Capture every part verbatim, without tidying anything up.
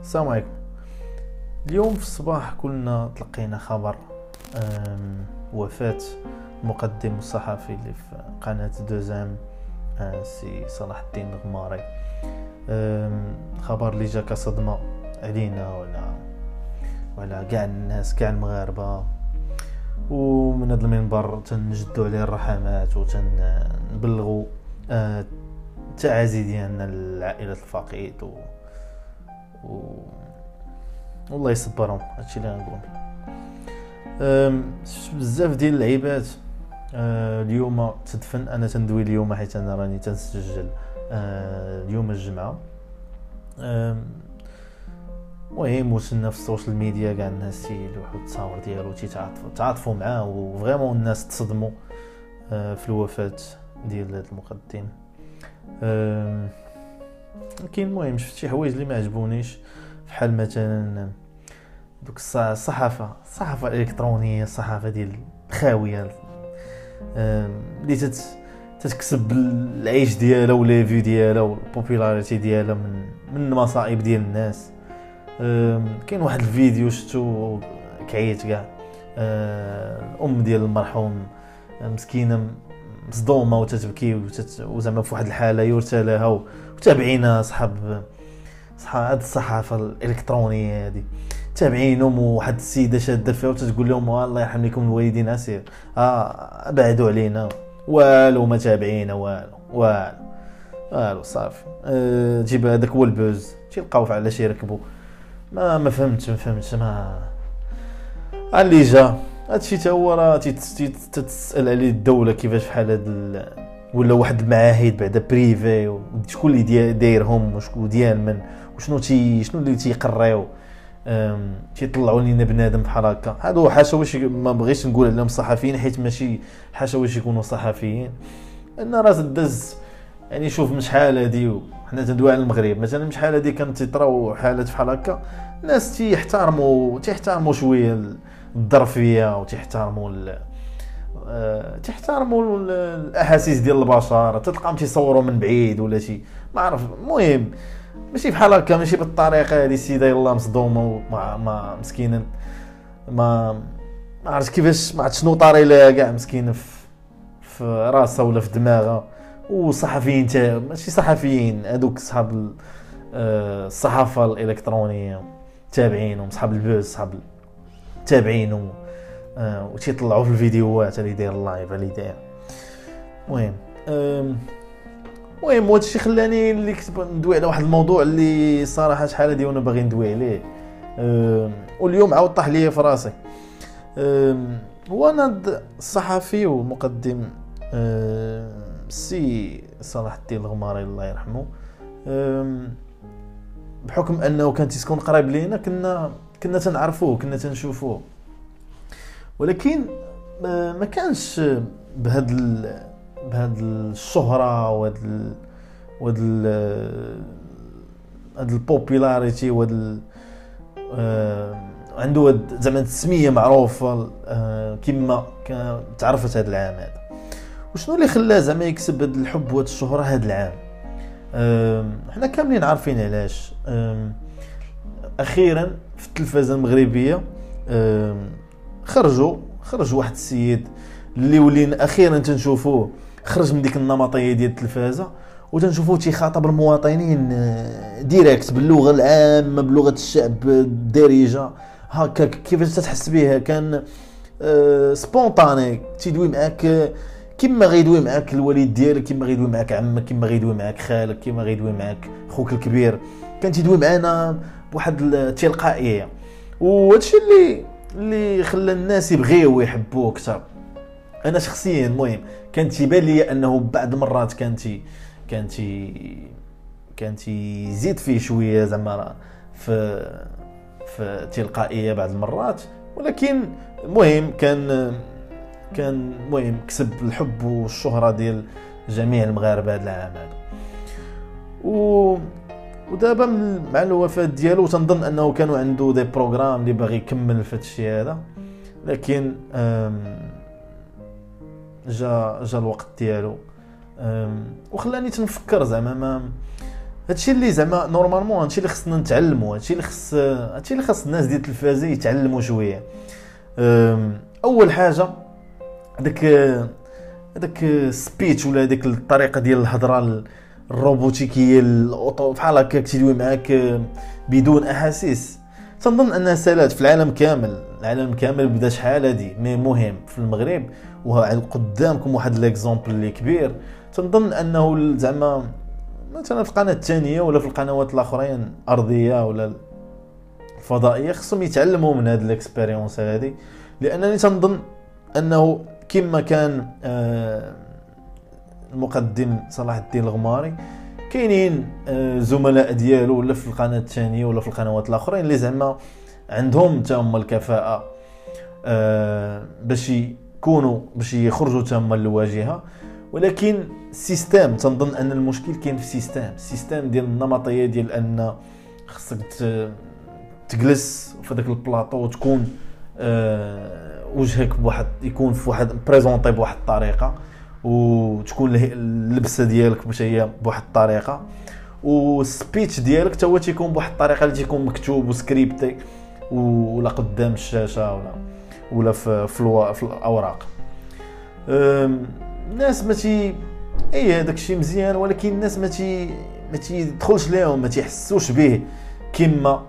السلام عليكم. اليوم في الصباح كلنا تلقينا خبر أم، وفاة المقدم الصحفي اللي في قناة دوزام أه، سي صلاح الدين الغماري. أم، خبر اللي جا كصدمة علينا ولا ولا كاع الناس كاع المغاربة، ومن هذا المنبر تنجدوا عليه الرحمات وتنبلغوا أه، التعازي ديالنا للعائلة الفقيد و... و... والله يصبرهم. هادشي اللي غنقول. شفت بزاف ديال اللعيبات أه اليوم تدفن. انا تندوي اليوم حيت انا راني تنسجل أه اليوم الجمعه. المهم وصلنا في السوشيال ميديا كاع الناس تيلوحوا التصاور ديالو تيتعاطفوا تعاطفوا معاه، وفريمون الناس تصدموا أه في الوفاه ديال هذا المقدم. أه كاين المهم شفت شي حوايج اللي ما عجبونيش، بحال مثلا دوك الصحافه الصحافه الالكترونيه، الصحافه ديال الخاويه اللي تت تتكسب العيش ديالها ولا فيو ديالها والبوبولاريتي ديالها من من المصائب ديال الناس. كاين واحد الفيديو شفتو كعيت كاع، الام ديال المرحوم مسكينه مصدومه وتتبكي وزعما في واحد الحاله يرثى لها، وتابعين صحاب صحاب هاد الصحافه الالكترونيه هذه تابعينهم، وواحد السيده شاده فيها وتتقول لهم الله يرحم لكم الوالدين اسير اه بعدوا علينا والو ما تابعينا والو والو والو صافي. أه جيب هذاك هو البوز تيلقاو على شي يركبوا. ما ما فهمتش ما فهمتش ما اللي جا هادشي تا هو راه تتسال عليه الدوله كيفاش بحال هاد ولا واحد المعاهد بعدا بريفي، وشكون اللي دايرهم وشكون ديال من وشنو تي شنو اللي تيقريو تيطلعوا لينا بنادم بحال هكا. هادو حاشا واش ما بغيتش نقول عليهم صحفيين حيت ماشي حاشا واش يكونوا صحفيين، ان راه داز يعني. شوف من شحال هادي حنا تندوي على المغرب مثلا، من شحال هادي كانت تيطراو حالات بحال هكا، الناس تيحترموا تيحترموا شويه الظرفيه وتيحترموا أه تحترموا الاحاسيس ديال البشر. تلقاهم تيصوروا من بعيد ولا شي ما عرف. المهم ماشي بحال هكا، ماشي بالطريقه هذه. السيده يلاه مصدومه ما ما مسكينه ما ما عرفت كيفاش، ما عرفت شنو طاري لها كاع مسكينه في في راسها ولا في دماغها. وصحفيين تا ماشي صحفيين هذوك صحاب الصحافه الالكترونيه تابعينهم، صحاب البوز صحاب تابعينهم آه وتيطلعوا في الفيديوهات اللي داير اللايف اللي داير. المهم المهم هادشي خلاني اللي كتب ندوي على واحد الموضوع اللي صراحه شحال هادي وانا باغي ندوي عليه، واليوم عاود طاح ليا في راسي. هو انا الصحفي والمقدم السي صلاح الدين الغماري الله يرحمه، بحكم انه كان تيسكن قريب لينا كنا كنا تنعرفوه كنا تنشوفوه، ولكن ما كانش بهاد بهاد الشهرة وهاد ال وهاد ال هاد البوبولاريتي وهاد عنده هاد زعما التسمية معروفة كما تعرفت هاد العام هذا. وشنو اللي خلاه زعما يكسب هاد الحب وهاد الشهرة هاد العام؟ حنا كاملين عارفين علاش. اخيرا في التلفزة المغربية خرجوا خرج واحد السيد اللي ولينا اخيرا تنشوفوه خرج من ديك النمطيه ديال التلفازه، وتنشوفوه تيخاطب المواطنين ديريكت باللغه العامه بلغه الشعب الدارجه هكا كيفاش تتحس بها. كان سبونطاني تيدوي معاك كيما غيدوي معاك الوالد ديالك، كيما غيدوي معاك عمك، كيما غيدوي معاك خالك، كيما غيدوي معاك خوك الكبير. كان تيدوي معانا بواحد التلقائيه، وهادشي اللي اللي خلى الناس يبغيو ويحبوه اكثر. انا شخصيا المهم كانت تيبان لي انه بعض المرات كانت كانت كانت يزيد فيه شويه زعما في في تلقائيه بعض المرات، ولكن المهم كان كان المهم كسب الحب والشهره ديال جميع المغاربه هذا العام هذا. و ودابا مع الوفاه ديالو تنظن انه كانوا عنده دي بروغرام اللي باغي يكمل في الشيء هذا، لكن جا جا الوقت ديالو وخلاني تنفكر زعما ما هادشي اللي زعما نورمالمون هادشي اللي خصنا نتعلموا، هادشي اللي خص هادشي اللي خص الناس ديال التلفازه يتعلموا شويه. اول حاجه داك هذاك السبيتش ولا هذيك الطريقه ديال الهضره الروبوتيكيه الاوتو بحال هكا تيدوي معاك بدون احاسيس، تنظن انها سالات في العالم كامل. العالم كامل بدا شحال هادي، مي مهم في المغرب وقدامكم واحد ليكزومبل اللي كبير. تنظن انه زعما مثلا في القناه الثانيه ولا في القنوات الاخرين ارضيه ولا الفضائيه خصهم يتعلموا من هاد الاكسبيريونس هادي، لانني تنظن انه كما كان المقدم صلاح الدين الغماري كاينين زملاء ديالو ولا في القناه الثانيه ولا في القنوات الاخرين اللي زعما عندهم تما الكفاءه باش يكونوا باش يخرجوا تما للواجهه. ولكن السيستم تنظن ان المشكل كاين في السيستم السيستم ديال النمطيه ديال ان خصك تجلس في داك البلاطو وتكون وجهك بواحد يكون في واحد بريزونطي بواحد الطريقه، وتكون اللبسه ديالك باش هي بواحد الطريقه، والسبيتش ديالك حتى هو تيكون بواحد الطريقه اللي تيكون مكتوب وسكريبتي ولا قدام الشاشه ولا ولا في في الاوراق. الناس ما تي اي هذاك الشيء مزيان، ولكن الناس ما تي ما تيدخلش ليهم، ما تيحسوش به كما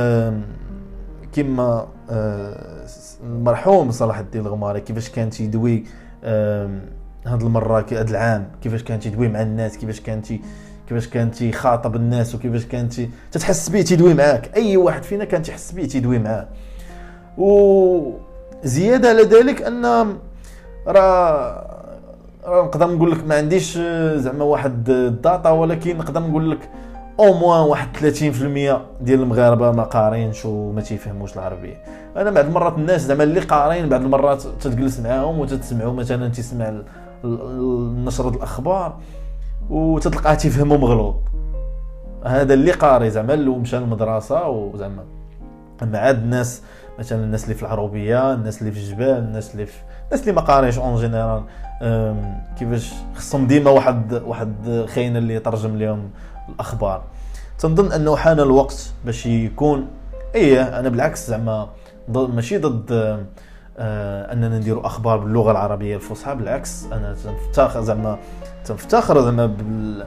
كما المرحوم صلاح الدين الغماري كيفاش كان تيدوي هاد المره هاد العام، كيفاش كان تيدوي مع الناس، كيفاش كان تي كيفاش كان تيخاطب الناس، وكيفاش كان تي تتحس به تيدوي معاك. اي واحد فينا كان تيحس به تيدوي معاه. وزياده على ذلك ان راه راه نقدر نقول لك ما عنديش زعما واحد الداتا، ولكن نقدر نقول لك او موان واحد ثلاثين بالمية ديال المغاربه ما قارينش وما تيفهموش العربيه. انا بعض المرات الناس زعما اللي قارين بعض المرات تتجلس معاهم وتتسمعوا مثلا تسمع نشره الاخبار وتتلقاه تيفهموا مغلوط. هذا اللي قاري زعما اللي مشى للمدرسه وزعما. اما عاد الناس مثلا الناس اللي في العروبيه، الناس اللي في الجبال، الناس اللي في الناس اللي ما قاريش اون جينيرال كيفاش خصهم ديما واحد واحد خاين اللي يترجم لهم الاخبار. تنظن انه حان الوقت باش يكون ايه انا بالعكس زعما ماشي ضد آه اننا نديروا اخبار باللغه العربيه الفصحى، بالعكس انا تنفتخر زعما تنفتخر زعما بال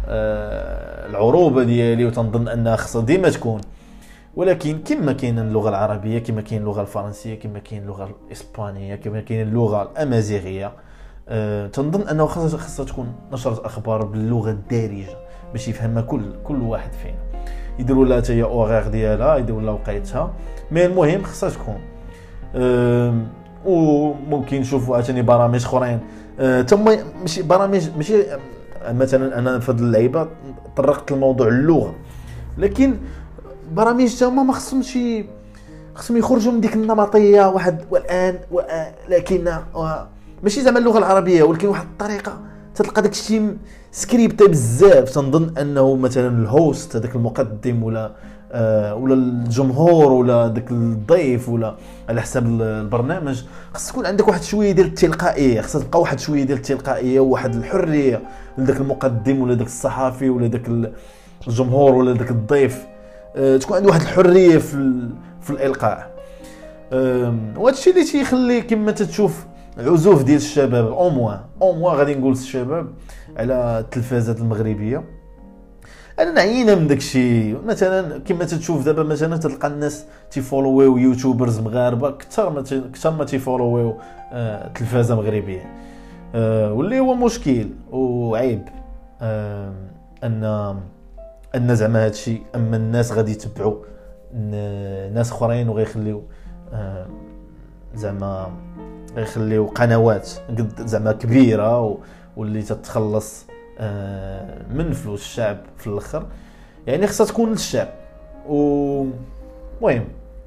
آه العروبه ديالي، وتنظن انها خصها ديما تكون. ولكن كما كاين اللغه العربيه، كما كاين اللغه الفرنسيه، كما كاين اللغه الاسبانيه، كما كاين اللغه الامازيغيه، أه تنظن انه خاصها خاصها تكون نشره اخبار باللغه الدارجه باش يفهمها كل كل واحد فينا. يديروا لها حتى هي اوغير ديالها، يديروا لها وقيتها، مي المهم خاصها تكون. أه وممكن نشوفوا عاوتاني برامج اخرين أه تما ماشي برامج ماشي مثلا انا في هذه اللعيبه طرقت لموضوع اللغه، لكن برامج تما ما خصهمش خصهم يخرجوا من ديك النمطيه واحد والان لكن ماشي زعما اللغه العربيه، ولكن واحد الطريقه تلقى داك الشيء سكريبت بزاف. تنظن انه مثلا الهوست هذاك المقدم ولا آه ولا الجمهور ولا داك الضيف ولا على حساب البرنامج خص تكون عندك واحد شويه ديال التلقائيه، خص تبقى واحد شويه ديال التلقائيه وواحد الحريه لذاك المقدم ولا داك الصحفي ولا داك الجمهور ولا داك الضيف، أه تكون عنده واحد الحريه في في الالقاء. وهذا الشيء اللي تيخلي كما تتشوف عزوف ديال الشباب او موان او موان غادي نقول الشباب على التلفازات المغربيه. انا نعينا من داكشي. مثلا كما تتشوف دابا مثلا تلقى الناس تيفولويو يوتيوبرز مغاربه كثر ما كثر ما تيفولويو التلفازه مغربيه، أه واللي هو مشكل وعيب. أه ان ان زعما هادشي اما الناس غادي يتبعوا ناس اخرين وغيخليو أه زعما غيخليو قنوات زعما كبيره واللي تتخلص أه من فلوس الشعب في الاخر. يعني خصها تكون للشعب. و المهم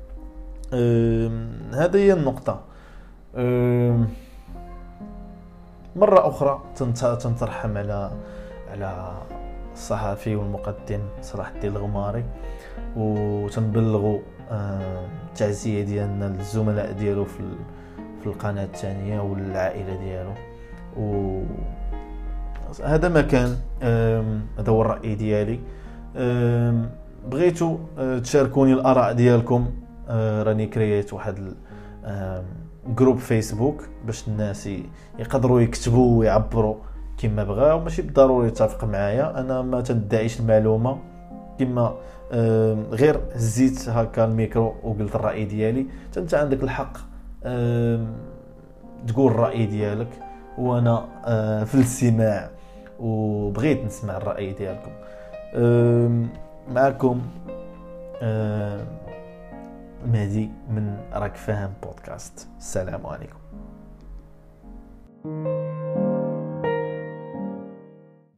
أه هذه هي النقطه. أه مره اخرى تنترحم على على الصحفي والمقدم صلاح الدين الغماري، وتنبلغوا التعزيه آه ديالنا للزملاء ديالو في في القناه الثانيه والعائله ديالو. وهذا ما كان، هذا هو الراي ديالي. بغيتوا تشاركوني الاراء ديالكم، راني كرييت واحد جروب فيسبوك باش الناس يقدروا يكتبوا ويعبروا كما بغاو، ماشي بالضروري يتفق معايا، انا ما تدعيش المعلومه، كما غير هزيت هكا الميكرو وقلت الراي ديالي، انت عندك الحق تقول الراي ديالك، وانا في الاستماع وبغيت نسمع الراي ديالكم. معكم مهدي من راك فاهم بودكاست. السلام عليكم.